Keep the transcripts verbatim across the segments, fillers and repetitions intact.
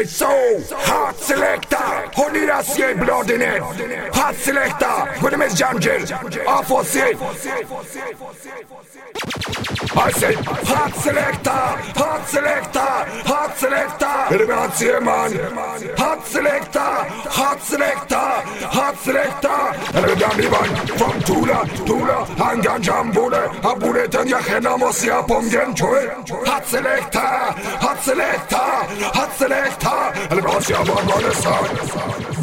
Hey, so hot selector, honey that's your blood in it. Hot selector, with him is Jungle, off for safe. I say, hot selector, hot selector, hot selector. Let me not see man. Hot selector, hot selector, hot selector. And let me man from Tula, Tula, and Ganjam Bude, a bullet and your hand almost here upon Gentoy. Hot selector, hot selector, hot selector. And let me see how I'm going to start.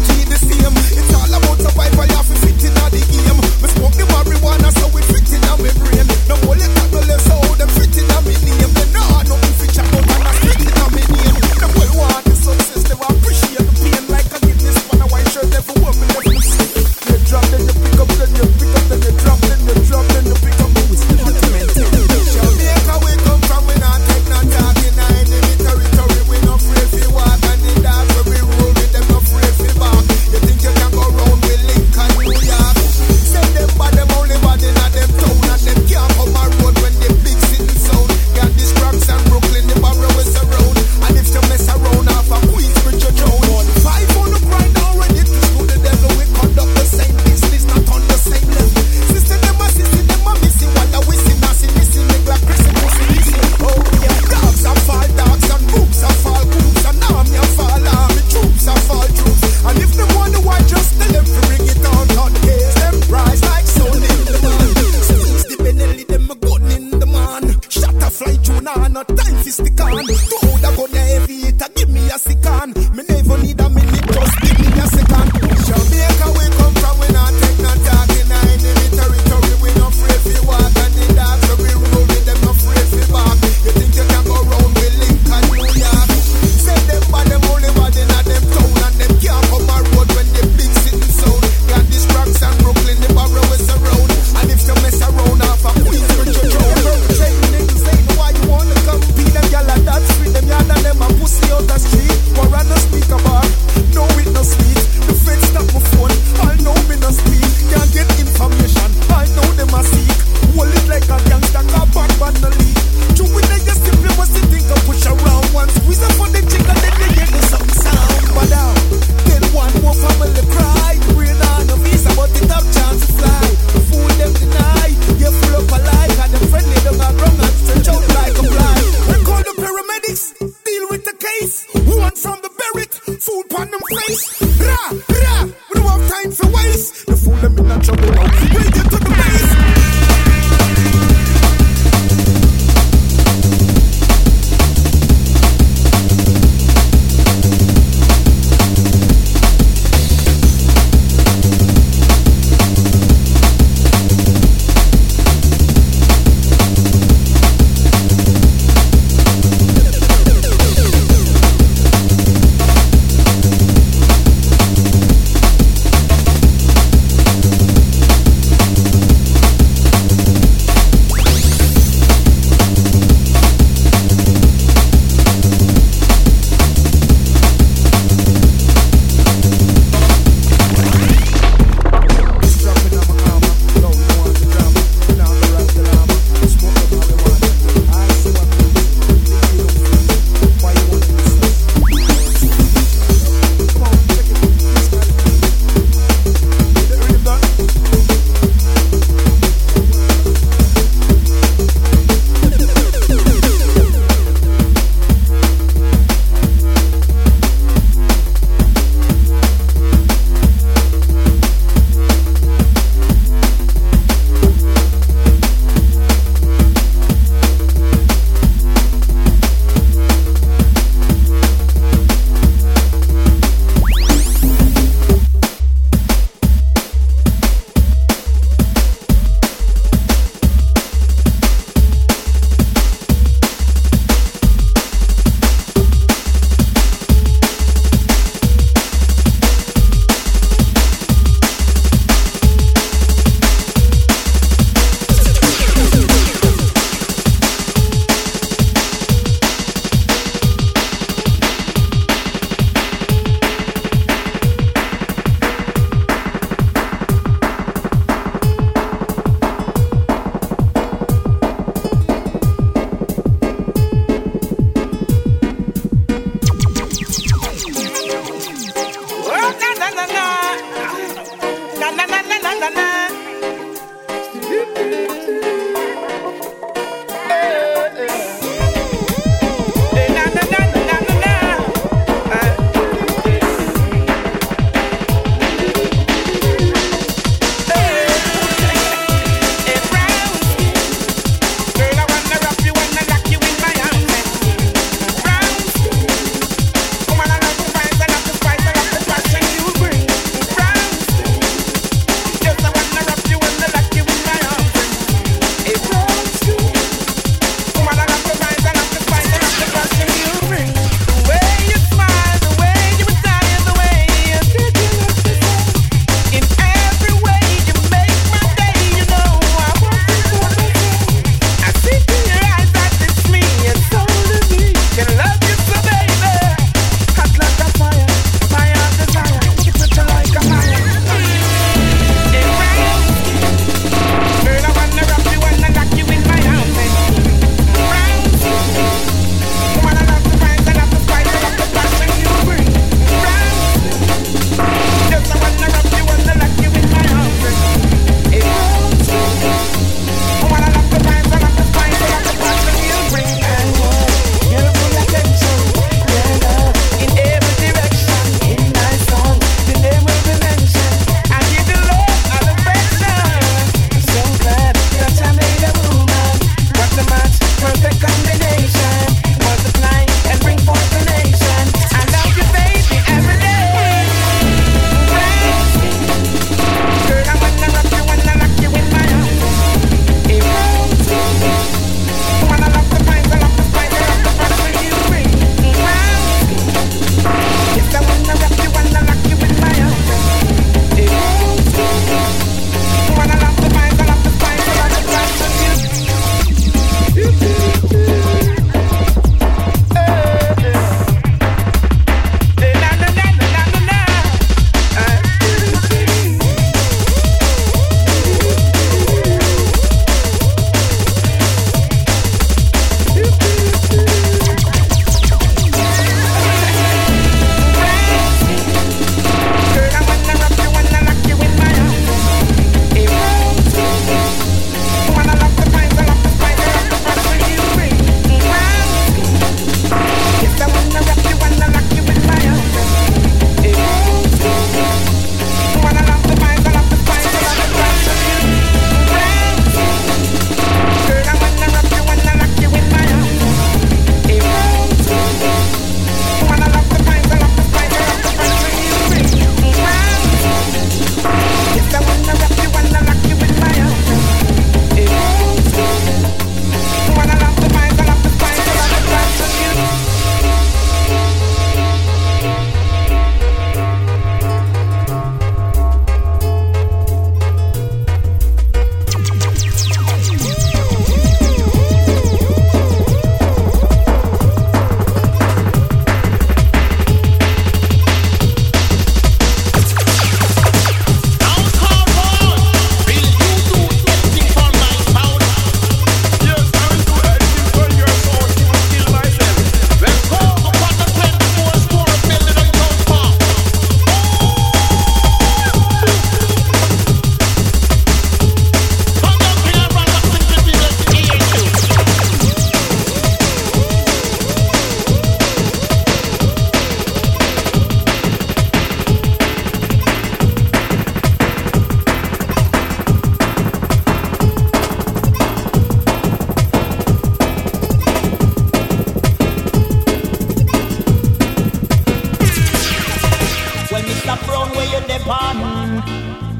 It's all about survival, you have to fit in all the game. We smoke the marijuana, so we fit in and we African. Me never need a minute, just give me a second. Jamaica we come from, we not take no talk in a enemy territory. We not afraid to walk and the dogs so we roll with them, not afraid to bark. You think you can go round with Lincoln, New York? Say them bad, them only bad in a them town, and them can't come a road when they big city sound. Got this Bronx and Brooklyn, the borough is around, and if you mess around half a Queens with your drone. Perpetrating niggas ain't know why you wanna compete. Them gyal a dance street, them yard and them a pussy out the street. War and no speak about, no it no sweet. The feds stop my phone, I know me no speak. Can't get information, I know them a seek. Hold it like a gangster, got bad bad no leak. True with them, you simply must think and push around. One squeeze up on the chick and then they get the some sound. But now, then one more family cry. Rain on a visa, but it have chance to fly. The fool them deny, you full up a lie. And them friendly them are wrong and stretch out like a fly. We call the paramedics, deal with the case. One from the barrack, food on them face. Ra, ra, we don't have time for waste. The fool them in a trouble now, bring it to the base.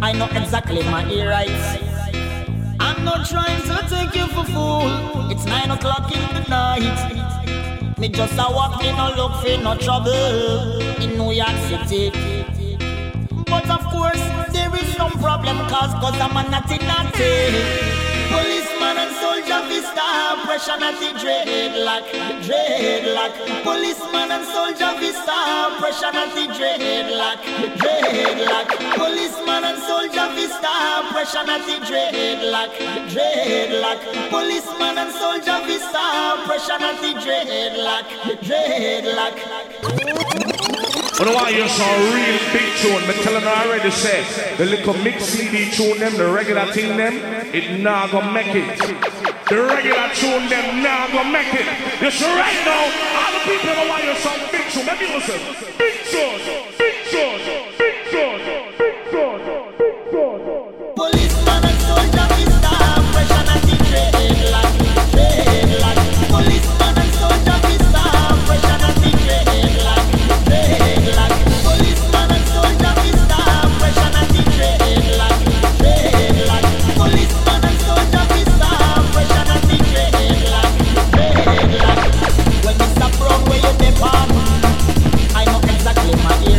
I know exactly my ear rights. I'm not trying to take you for fool. It's nine o'clock in the night. Me just a walk in no look for no trouble in New York City. But of course there is some problem cause cause I'm a natty natty. Policeman and soldier vista, pressure at the dreadlock, dreadlock. Policeman and soldier vista, pressure at the dreadlock, dreadlock. Policeman and soldier vista, pressure at the dreadlock, dreadlock. Policeman and soldier vista, pressure at the dreadlock, dreadlock. I don't want you some real big tune. Me telling her already said the little mix C D tune them, the regular thing them, it not gonna make it. The regular tune them not gonna make it. You should right now, all the people don't want you some big tune. Maybe you say big tune, big tune, big tune, big tune, big tune. Policeman and soldier vista, pressure at the dreadlock, dreadlock. Policeman and soldier vista, pressure at the dreadlock. Policeman and soldier vista, pressure at the dreadlock, dreadlock. Policeman and soldier vista, pressure at the dreadlock, dreadlock. When Mister Brown where you depend, I know exactly my ear.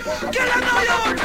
Kill a no youth.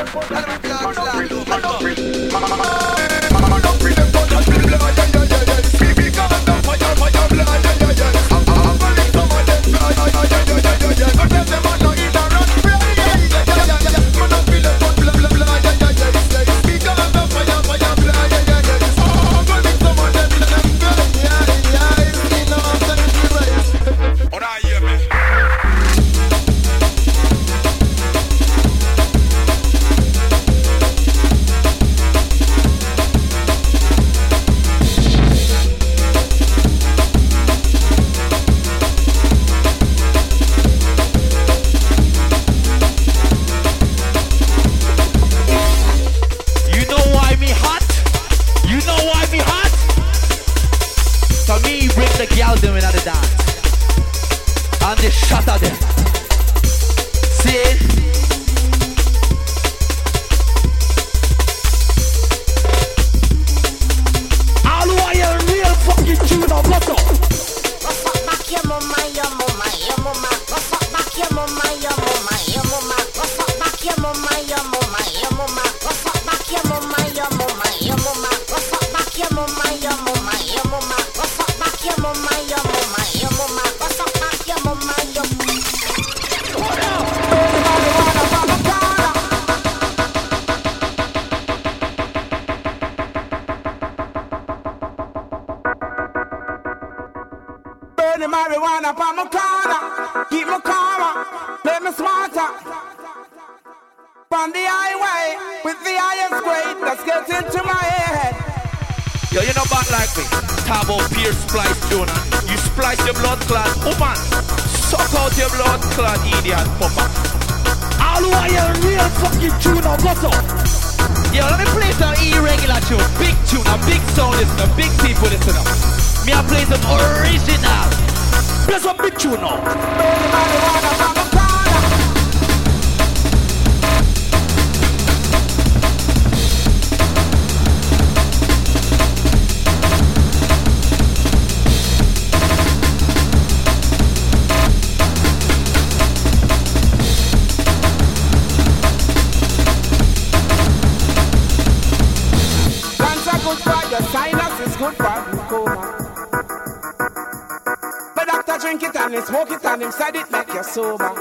Smoke it and inside it make you sober.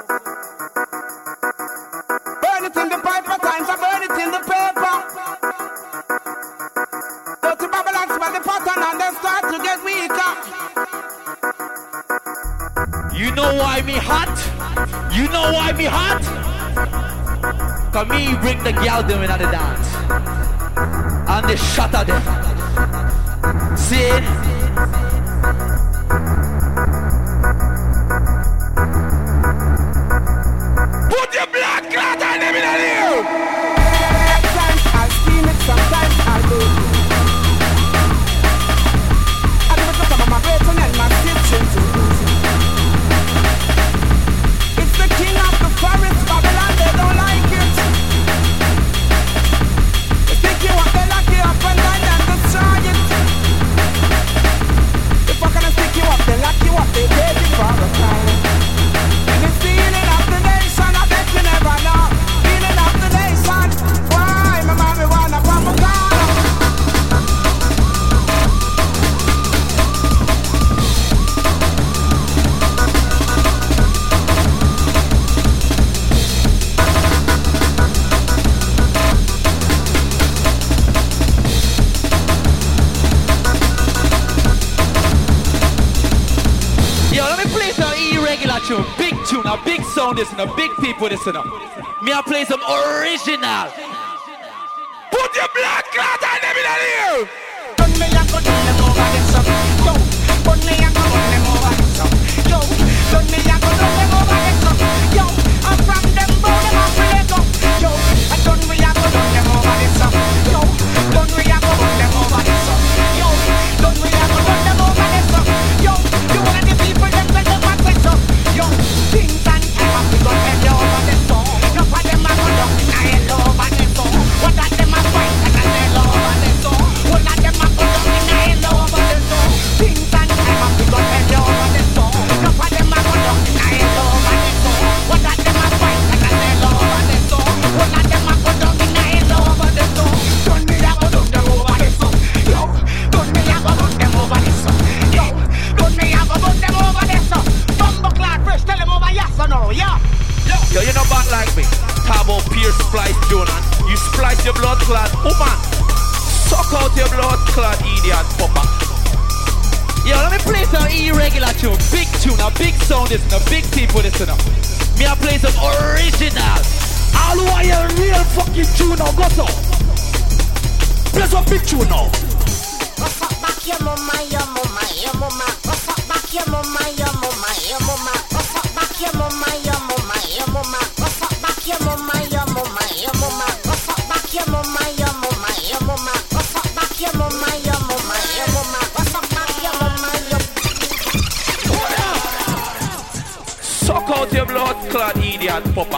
Burn it in the pipe at times, I burn it in the paper. Dirty Babylon smell the pattern and then start to get weaker. You know why me hot? You know why me hot? Cause me bring the gal them in at the dance. And they shatter them. See it? Put your blood clot on them in the ear. Sometimes I'll steam it, sometimes I'll do it. I do it to some of my brethren and my sisters to lose it. It's the king of the forest, Babylon, they don't like it. They pick you up, they lock you up and then and destroy it. If I can stick you up, they lock you up, they take you for a time. And it's feeling of the nation, I bet you never know. Feeling of the nation, why my mommy wanna pop a car? Yo, let me play some irregular tune, big tune, a big sound this and a big people this and me I play some original. Put your blood clot on them in the ear. Done me a go done them over this up. Yo, done me a go done them over this up. Yo, done me a go done them over this up. Yo, I'm from them boy them up let go. Yo, I done me a go done them over this up. Yo, done me a go done them over this up. Yo, done me a go done them over this up. Yo, you one of the people them say them a say so. Yo, things and time have to go head over this up. No for them a go down in a hell over this up. What that them a fight and a hell over this up. What that them a go down in a hell over this up. Things and time have to go head over this up. No for them a go down in tune and you splice your blood clot. Woman, suck out your blood clot, idiot papa. Yo, let me play some irregular tune, big tune, a big sound this, a big people this, you know. Me I play some original. All who are your real fucking tune now, go so. Play some big tune now. Go fuck back your mama, your mama, your mama. Go fuck back your mama, your mama, your mama. Go fuck back your mama, your mama, your mama. Go fuck back your mama, your mama, your mama. Go fuck back your mama, your mama, your mama. Go fuck back your mama, your mama, your mama. Go fuck back your mama, your. Suck out your blood clot, idiot papa.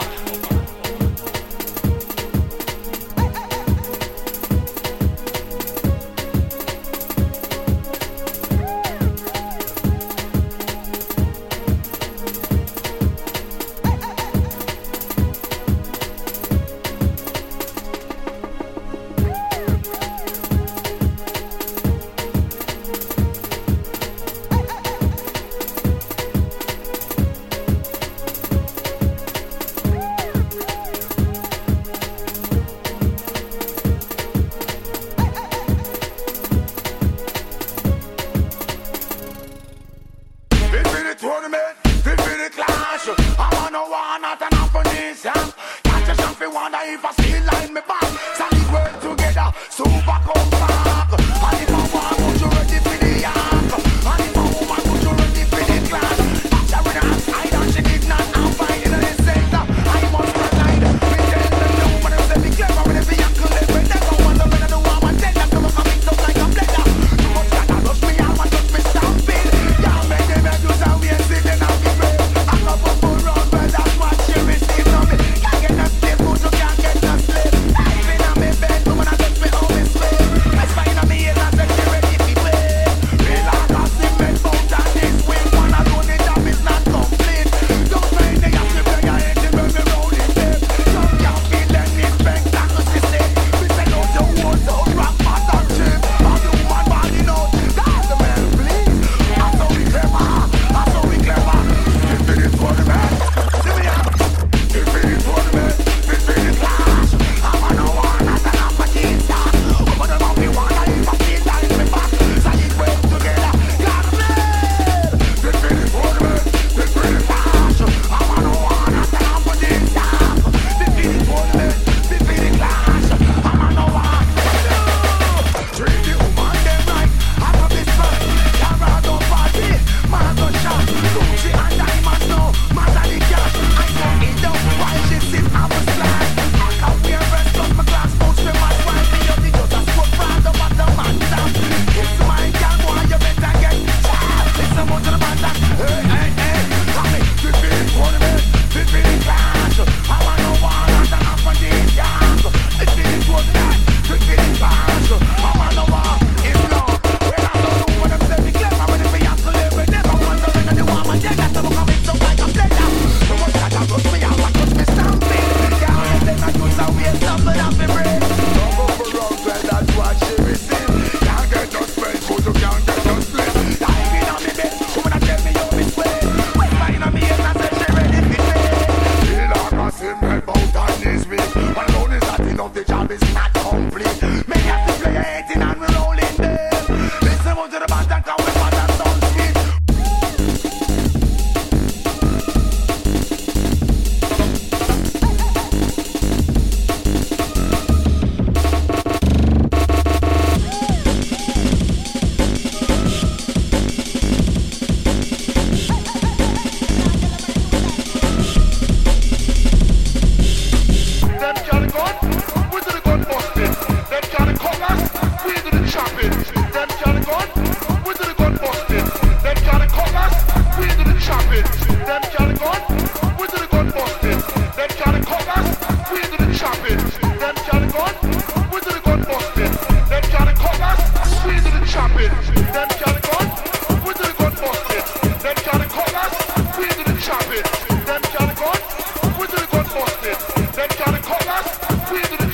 Them can't cut us, we do the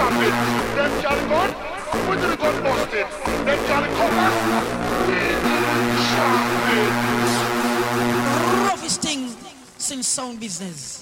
rapid. Them gal gun, we do the gun busted. Them gal cover, we do the sharply. Roughest thing since sound business.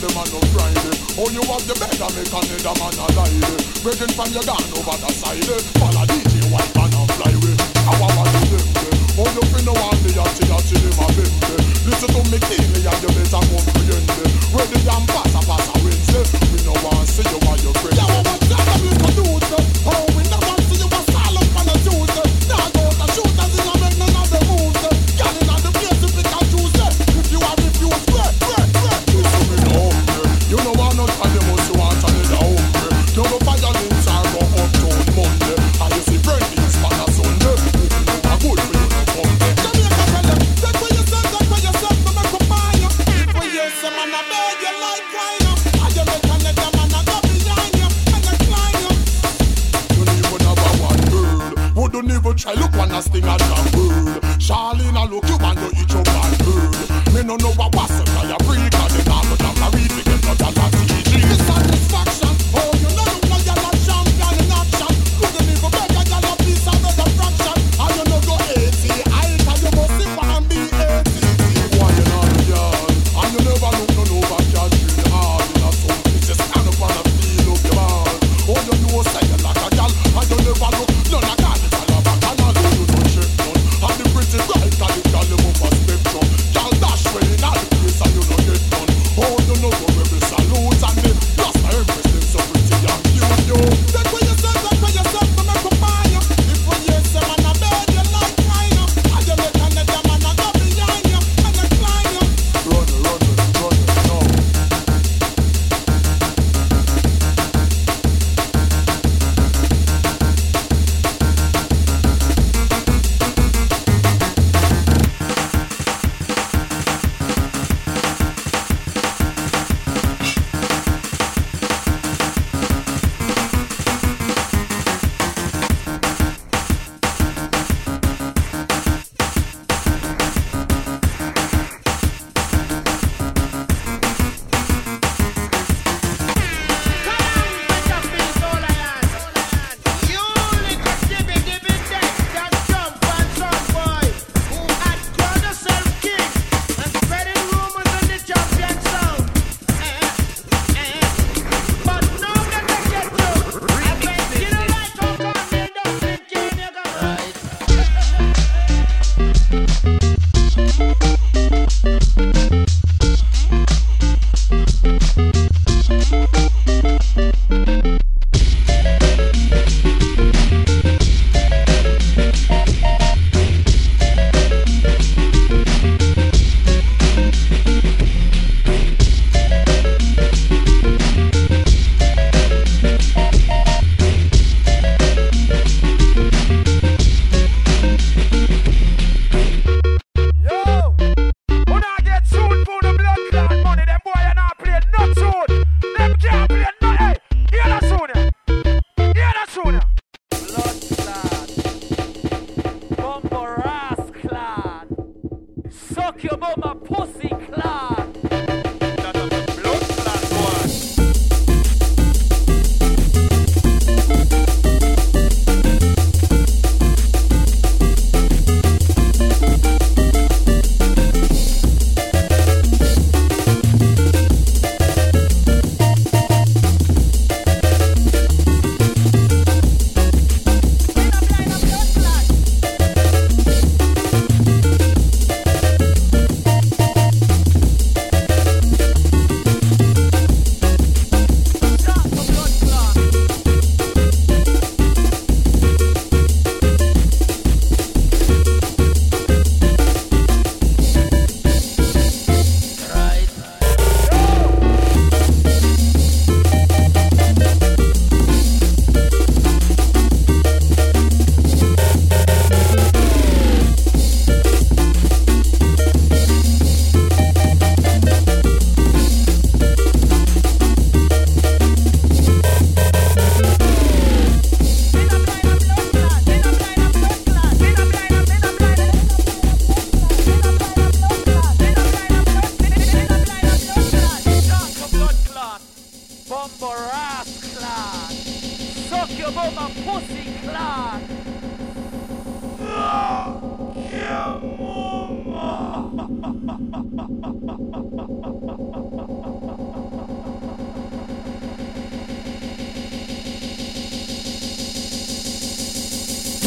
them are no Friday. Oh, you have the better make another man a lie. Breaking from your gun over the side. Follow D J white man and fly away. How about you them? Oh, you feel no one the yachty yachty them a bend. Listen to me cleanly and you better comprehend. Where the damn pass a pass a Wednesday. We no want see you while you're friends. Yeah, well, what's that I'm gonna do? Oh, we no want see you a silent on a Tuesday. Now go to shooters in a make none of the moves. Girl in on the place to pick and choose. If you are refused, break, break, break. Listen me now, you know I'm not trying to most you want to let down. You go violence or go uptown Monday. And you see friendlies on a Sunday. A good for you to come there. Come here, come tell them. Take for yourself, take for yourself, no make up by you. If for you, some man a beg you like wine. And you make another man a go behind you. And a climb you. You don't even have a one girl. Wouldn't even try look one as thing as a bird. Charlene, I look you and you eat your bad bird. Me no know what was it, I freak. And then I'm gonna read me, get not a lot of T G. The satisfaction. Oh, you know you know you're not champion in action. Couldn't even beg a girl a piece of the fraction. And you know go eighty, I tell you must sit and be eighty. Why you not a girl? And you never look no over girl doing hard in a soul. It's just stand up and a feel up your man. Oh, you know say you like a girl. And you never look none of that. It's all about and all you don't shake none. And the pretty bright girl is girl you move a spectrum. Girl dash way in all the place and you don't get none. Oh, you know go rebel salute and the lost my empress them so pretty and cute you. Take for yourself, take for yourself, no make up by you. If when you say man a bed you like wine. And you make another man a go behind you. And a climb you. Run it, run it, run it, no.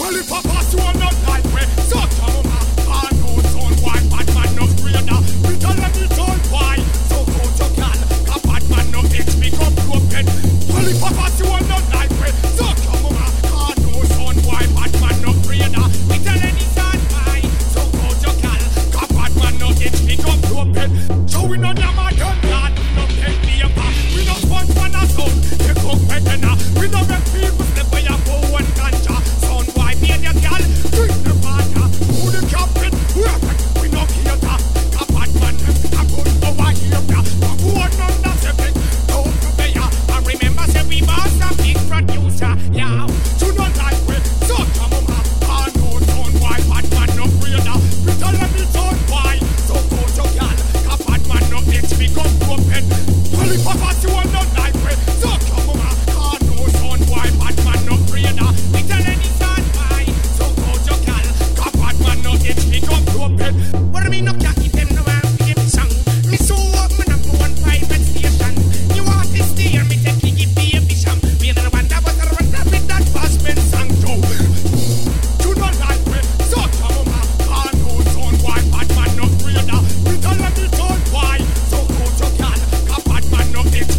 Well, if a pass you are not like way, so come on, I know son, why bad man no greater. We tell them it's all why, so go to can, a bad man no itch me come broken. Well, if a pass you are not like way, so come on, I know son, why bad man no greater. We tell them it's all why, so go to can, a bad man no itch me come broken. So we know them a done that, we no take the upper, we no punch man a son, they come better. We no make people step by a bow and ganja. Son, why be a girl? Drink the water. Who the captain? We no cater. A bad man, a good over here. But who are none that's a bit? Don't prepare. And remember, say we boss a big producer. Yeah, do not like we. So come on, I know son, why bad man no greater. We tell them it's on why. So go to girl. A bad man no itch become broken. Well, if I pass you are not like we. So come on. Why bad man no greater? We tell any son why. So go to gal, cause bad man no itch me come broken. What do me no can't keep them no one to give me song. Me so up me number one private station. You want this day me take you give me a vision. We don't want that but I want that with that fast man song too. Do not like me, so come on. I know son why bad man no greater. We tell them it's all why. So go to gal, cause bad man no itch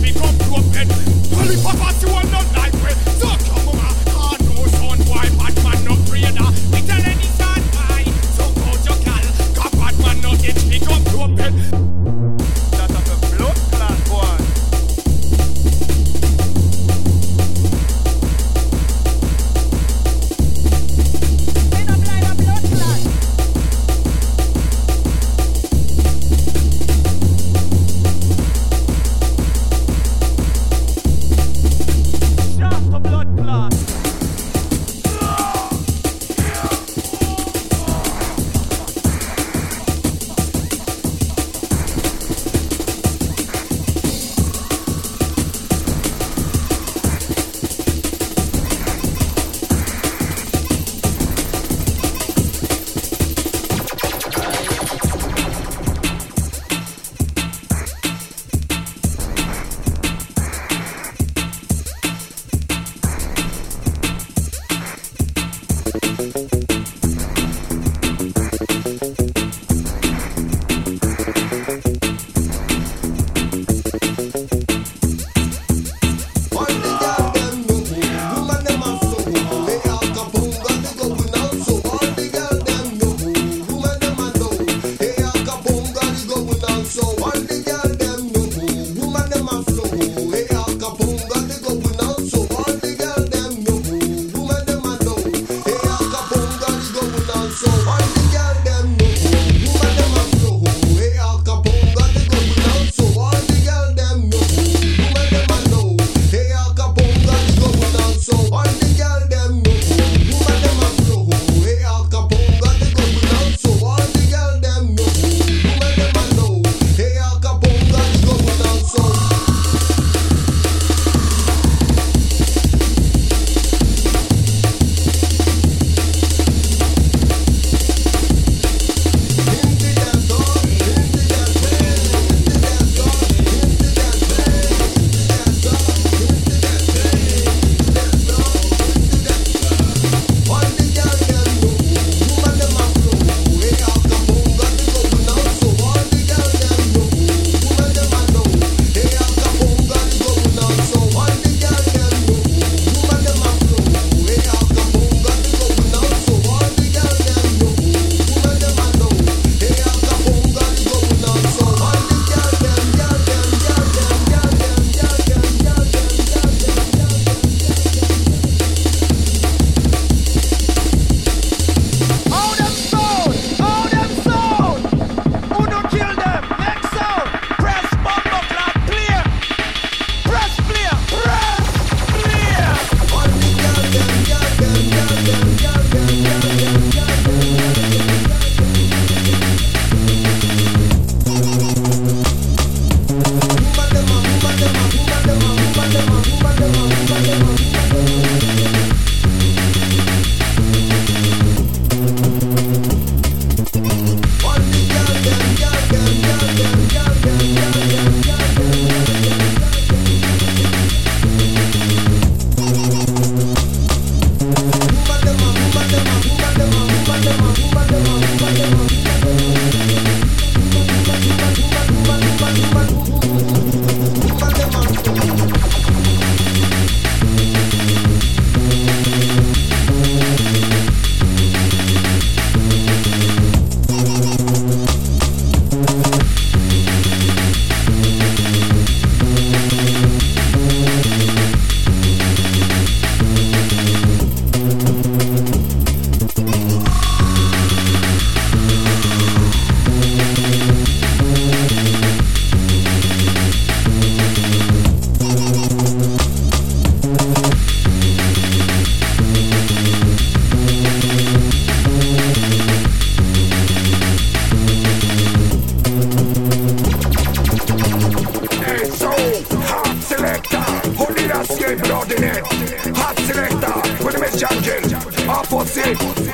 Hot selector, only that skin blood in it. Hot selector, with the Miss Jungle, opposite.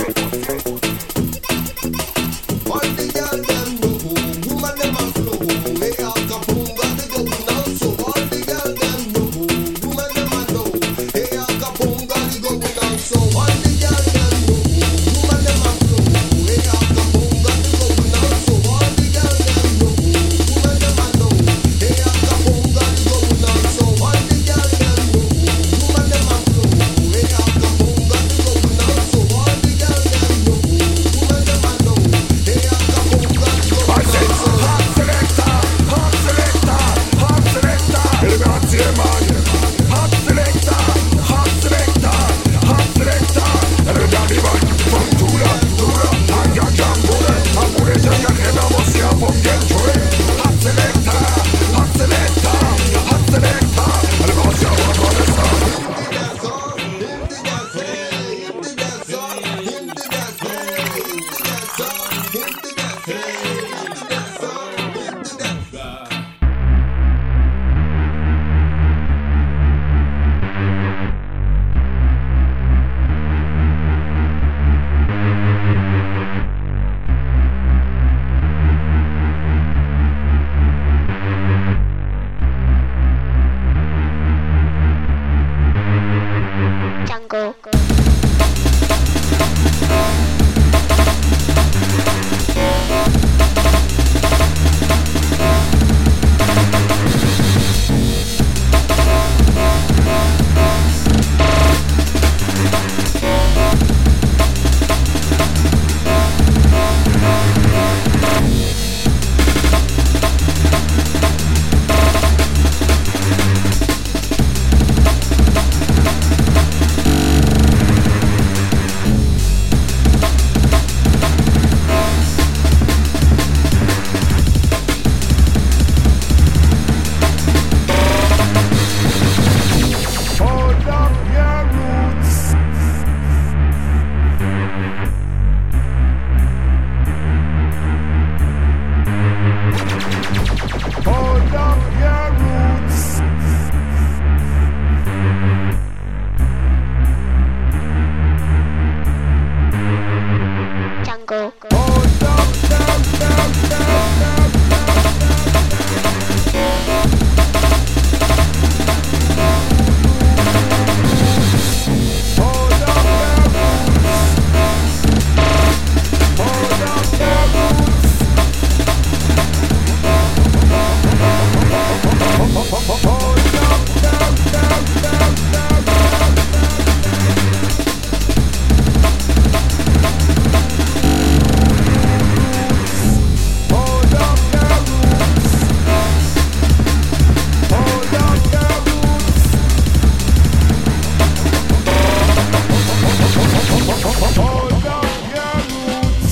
All the girl them know, woman them a flow. Hey, Al Capone got the go now, so all the girl them know, woman them a know. Hey, Al Capone got the go now, so all the girl them know, woman them a flow. Hey, Al Capone got the go now, so all the girl them know, woman them a know. Hey, Al Capone got the go now, so all the girl them know, woman them a flow. Hey, Al Capone got the go now, so all the girl them know, woman them a know. Hey, Al Capone got the go I said, now, so hot selector, hot selector, hot selector. Let me hot see man. Hot selector, hot selector, hot selector. Let me daddy man. From Tula, Tula, I got jam bullet. I'm gonna take a head of us here from get to it. Hot selector, hot selector, hot selector. Let me hot see what on the sun. Jungle. Hold up your roots. Hold up your roots. Jungle. Hold up, down, down, down, down, Hold up your roots. Hold up your roots. Hold up, down, down, down, down, Hold up your roots. Hold up your roots. Hold up your roots.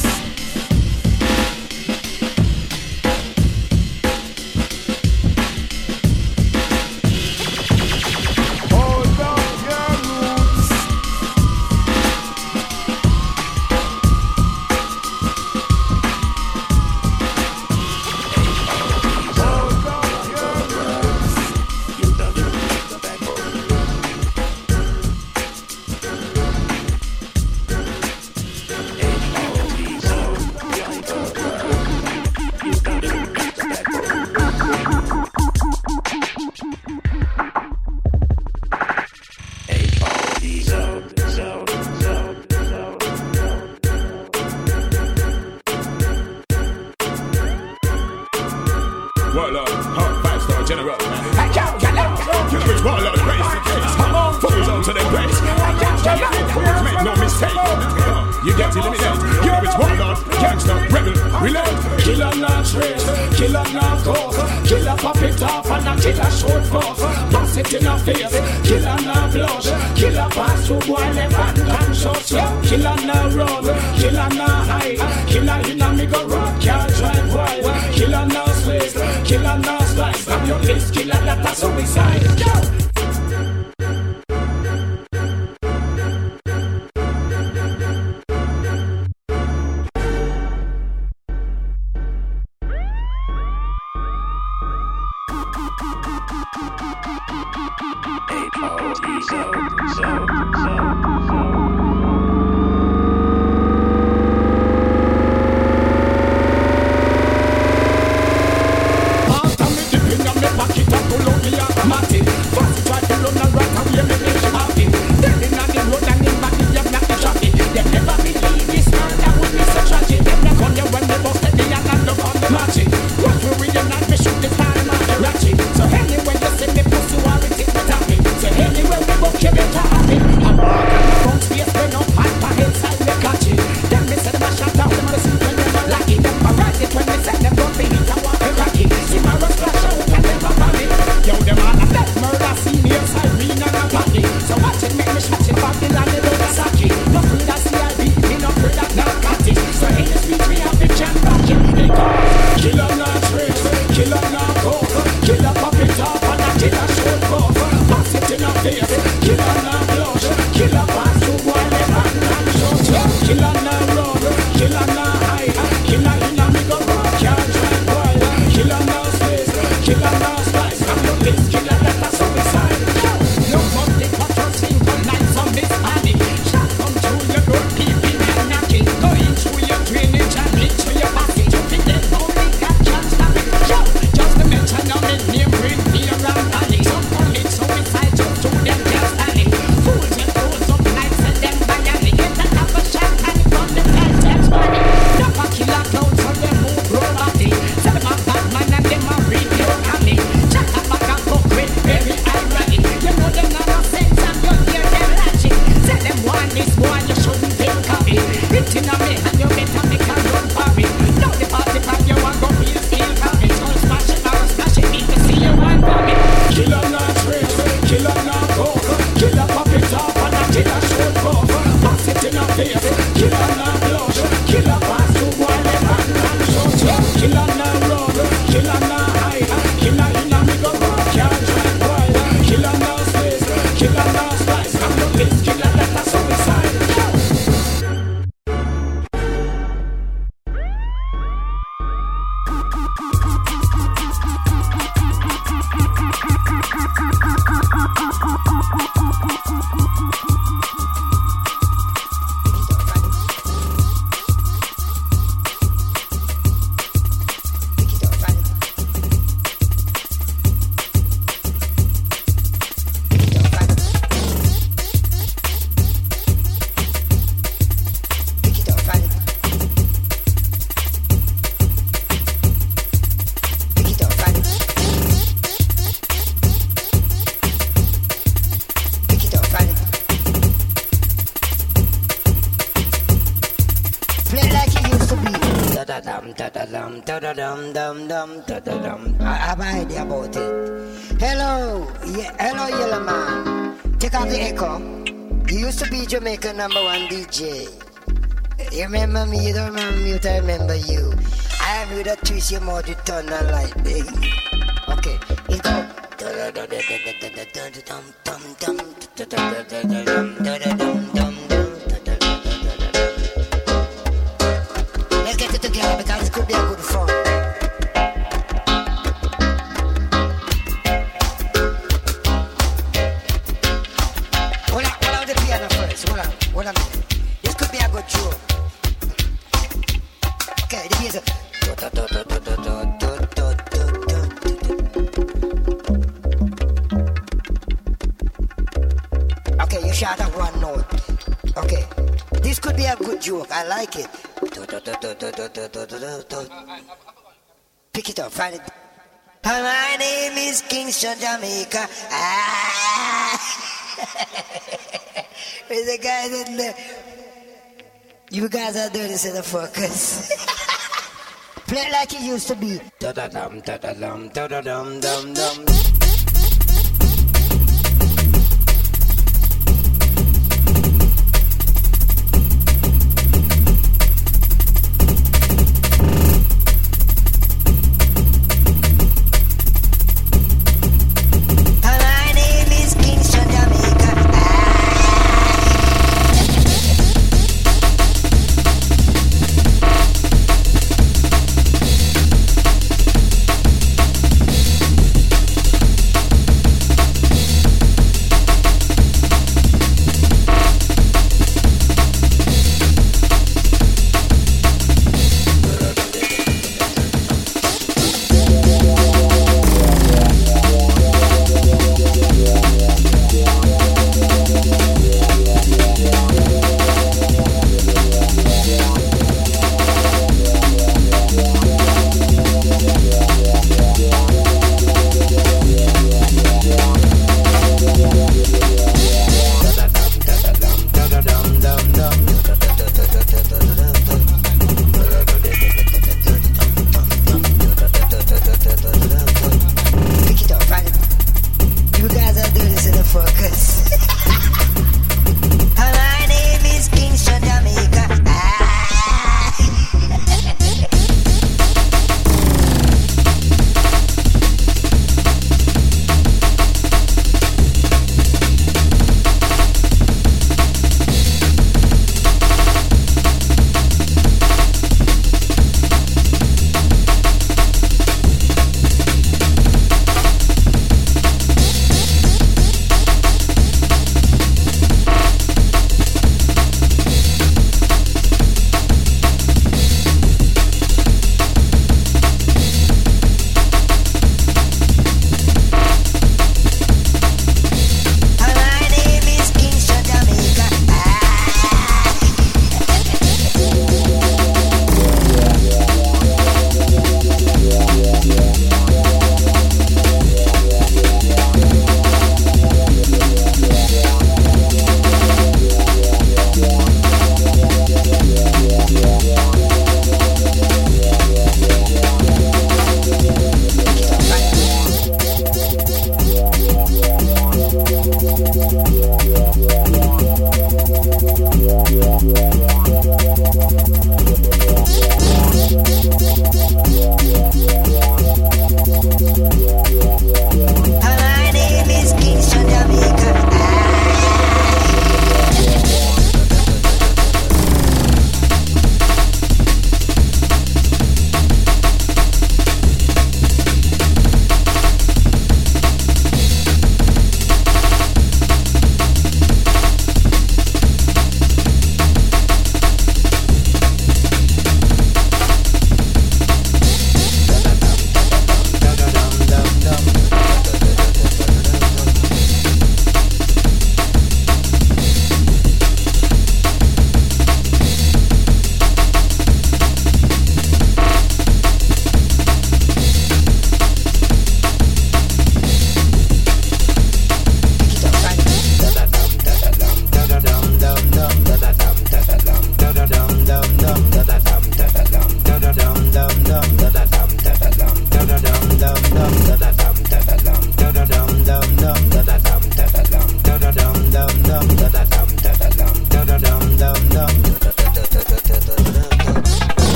Hold up your roots. Hold up your roots. Warlord, hot five-star general. You bitch warlord, raise the case. Fools out to the grace. Fools make no mistake. You get eliminated. You know it's warlord, gangster, rebel, relate. Killer not trace, killer not coke. Killer pop it off and a killer shoot forth. Bust it in a face, killer not blush. Killer pass through boy left and gunshots. Killer not run, killer not hide. Killer in a me go rock, can't drive wide. Killer not slice, killer not slice. I'm your list, killer that a suicide. Yo! I have an idea about it. Hello, yeah, hello, Yellow Man. Take out the echo. You used to be Jamaica number one D J. You remember me? You don't remember me? I remember you. I am with a twist your mouth, you turn the light. Okay, let's go. Let's get it together because it could be a good fun. Hold on, hold on the piano first. Hold on, hold on a minute. This could be a good joke. Okay, the piano. Okay, you shout out one note. Okay, this could be a good joke. I like it. Pick it up, find it. My name is Kingston, Jamaica. Ah. With the guy that left. You guys are doing this in the focus. Play like it used to be. Da-da-dum, da-da-dum, da-da-dum, dum-dum.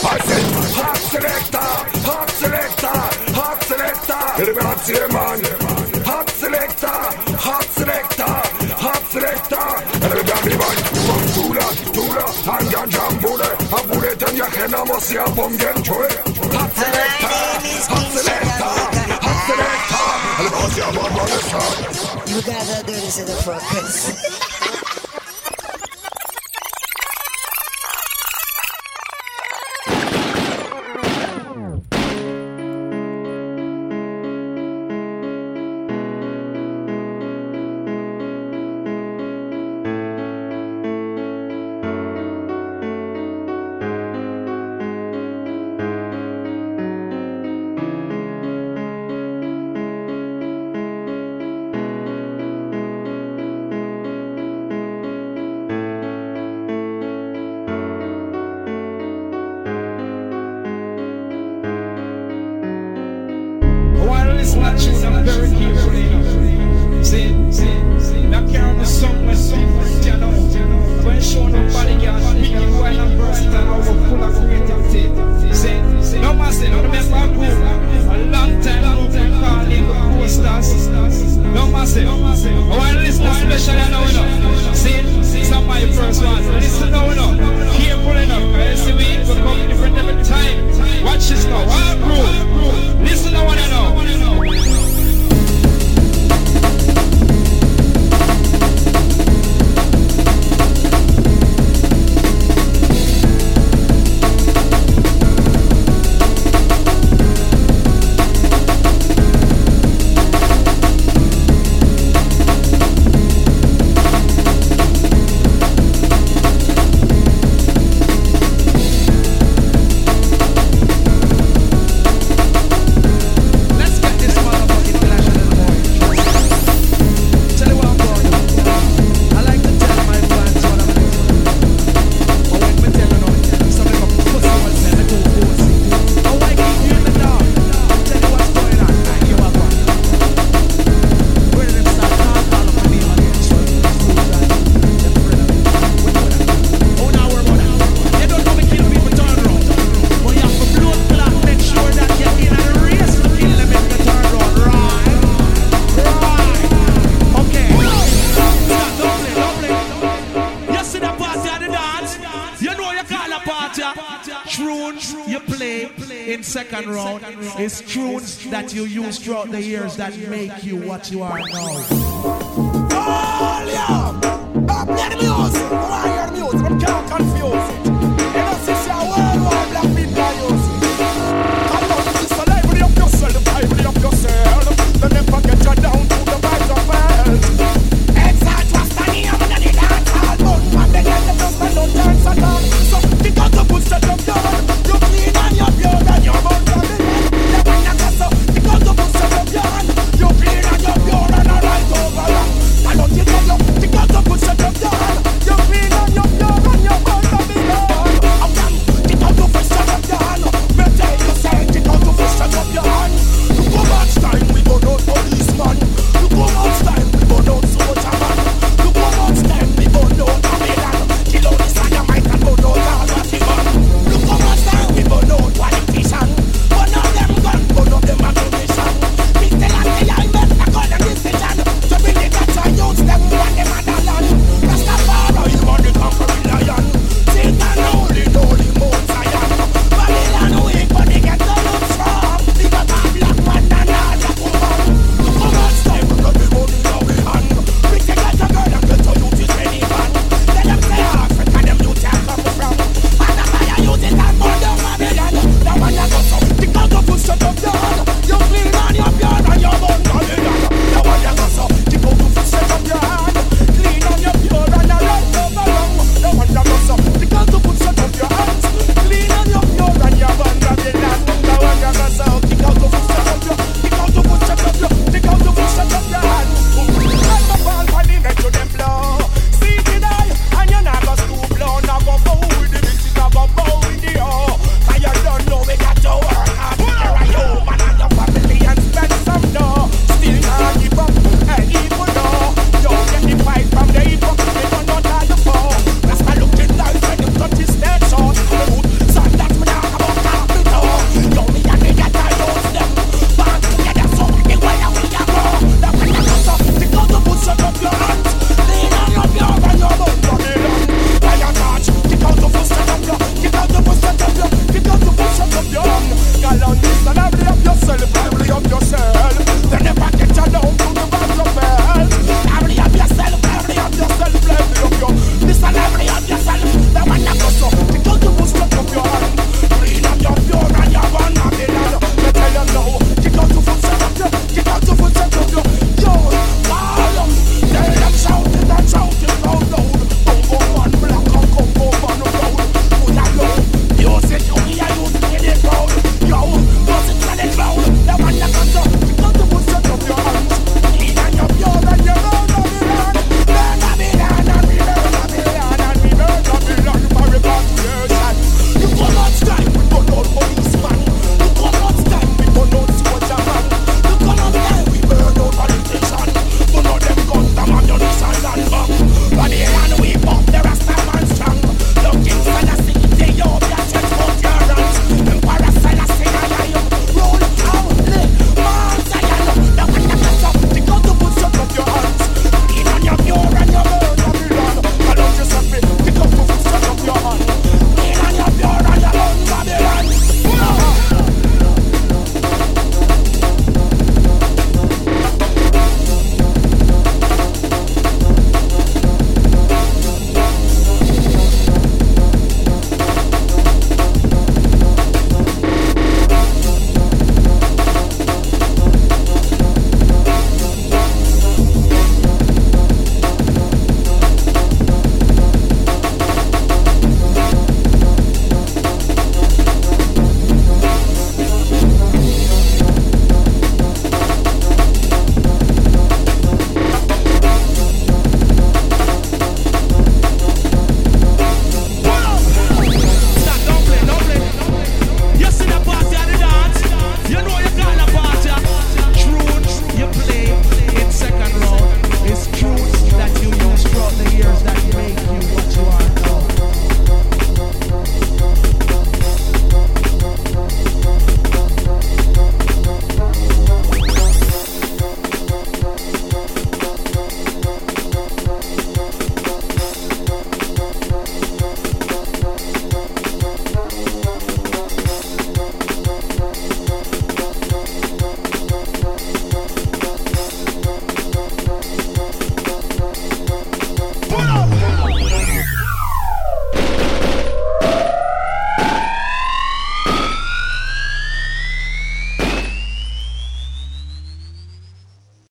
I said, hot selector, hot selector, hot selector. Hear me hot say man. Hot selector, hot selector, hot selector. And the damn man, from Tula, Tula, and your jam bullet, a bullet and your hand, I must see a bomb get through it. Hot selector, hot selector, hot selector. And the boss, your bomb on the side. You guys are doing this in the focus. Second round is tunes that you use throughout the years that make you what you are now. Oh, yeah! Up the music! Why are the music? I'm can't confuse.